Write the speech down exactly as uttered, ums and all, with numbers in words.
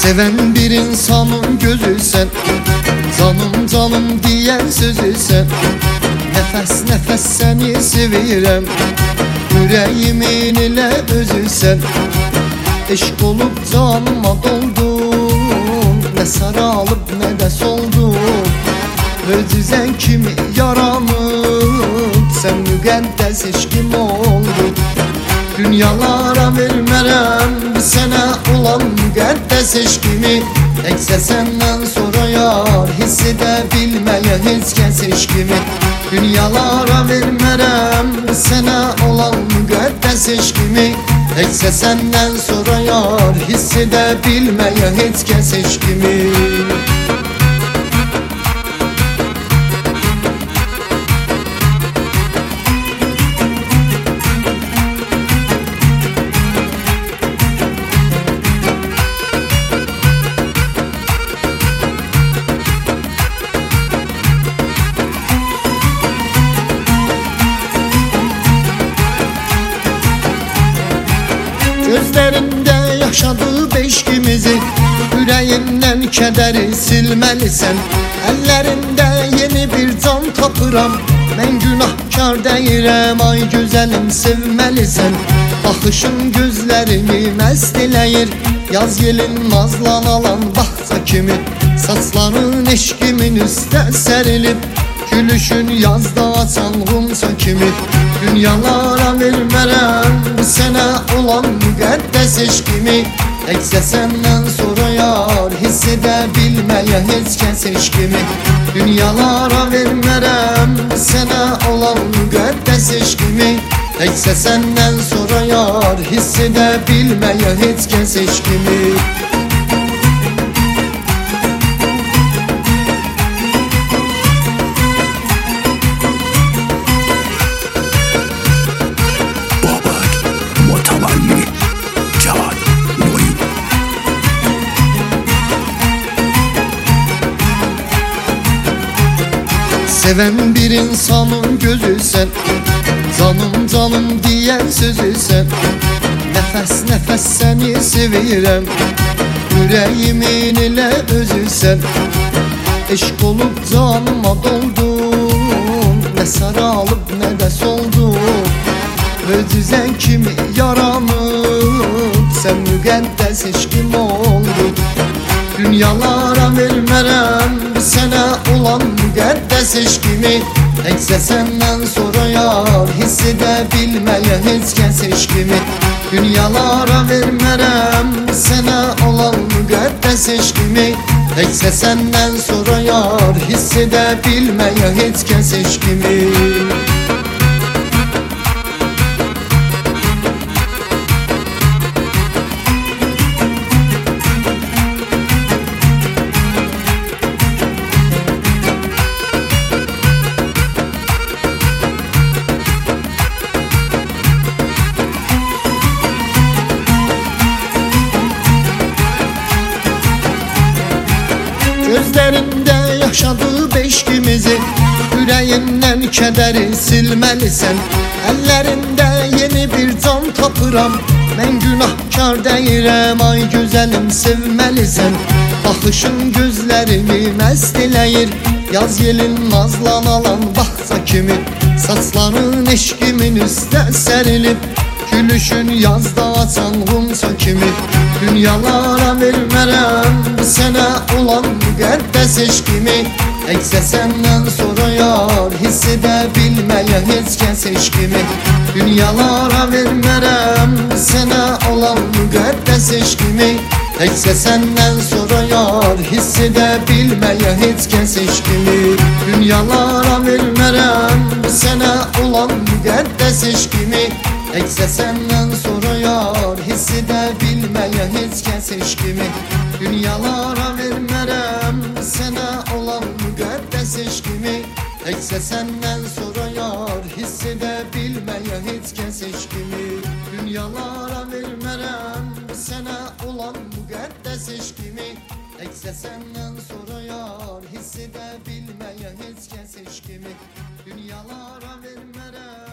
Seven bir insanın gözü sen, canım canım diyen sözü sen. Nefes nefes seni sevirem, yüreğimin ile özü sen. Eşk olup canıma doldun, ne saralıp ne de soldun. Özüzen kimi yaranıp, sen müqəddəs eşkim oldun. Dünyalara vermərəm sənə olan müqəddəs eşkimi. Təkcə səndən sonra yar hiss edə bilməyə heç kəs eşkimi. Dünyalara vermərəm sənə olan müqəddəs eşkimi. Təkcə səndən sonra yar hiss edə bilməyə heç kəs eşkimi. Gözlərində yaşadıb eşkimizi, ürəyindən kədəri silməlisən. Əllərində yeni bir can tapıram, mən günahkar deyirəm, ay gözəlim sevməlisən. Baxışın gözlərimi məst eləyir, yaz yelin nazlan alan bağça kimi. Saçların eşkimin üstə sərilib, gülüşün yazda açan qumça kimi. Dünyalara vermərəm sənə olan müqəddəs eşkimi. Təkcə səndən sonra yar hiss edə bilməyə heç kəs eşkimi. Dünyalara vermərəm sənə olan müqəddəs eşkimi. Təkcə səndən sonra yar hiss edə bilməyə heç kəs eşkimi. Seven bir insanın gözü sen, canım canım diyen sözü sen. Nefes nefes seni sevirem, yüreğimin ile özü sen. Eşk olup canıma doldun, ne saralıp ne de soldun. Özüzen kimi yaranıp, sen müqəddəs eşkim oldun. Dünyalara vermərəm sənə olan müqəddəs eşkimi. Təkcə səndən sonra yar hiss edə bilməyə heç kəs eşkimi. Dünyalara vermərəm sənə olan müqəddəs eşkimi. Təkcə səndən sonra yar hiss edə bilməyə heç kəs eşkimi. Gözlərində yaşadıb eşkimizi, ürəyindən kədəri silməlisən. Əllərində yeni bir can tapıram, mən günahkar deyirəm, ay gözəlim sevməlisən. Baxışın gözlərimi məst eləyir, yaz yelin nazlan alan bağça kimi. Saçların eşkimin üstə sərilib, gülüşün yazda açan qumça kimi. Dünyalara vermərəm sənə olan müqəddəs eşkimi. Təkcə səndən sonra yar hiss edə bilməyə heç kəs eşkimi. Dünyalara vermərəm sənə olan müqəddəs eşkimi. Təkcə səndən sonra yar hiss edə bilməyə heç kəs eşkimi. Dünyalara vermərəm sənə olan müqəddəs eşkimi. Təkcə səndən sonra yar hiss edə bilməyə heç kəs eşkimi. Dünyalara vermərəm sənə olan müqəddəs eşkimi. Təkcə səndən sonra yar hiss edə bilməyə heç kəs eşkimi. Dünyalara vermərəm sənə olan müqəddəs eşkimi. Təkcə səndən sonra yar hiss edə bilməyə heç kəs eşkimi. Dünyalara vermərəm